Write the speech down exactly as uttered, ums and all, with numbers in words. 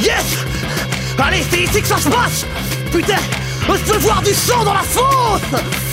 Yes! Allez, c'est ici que ça se passe! Putain! Je peux voir du sang dans la fosse!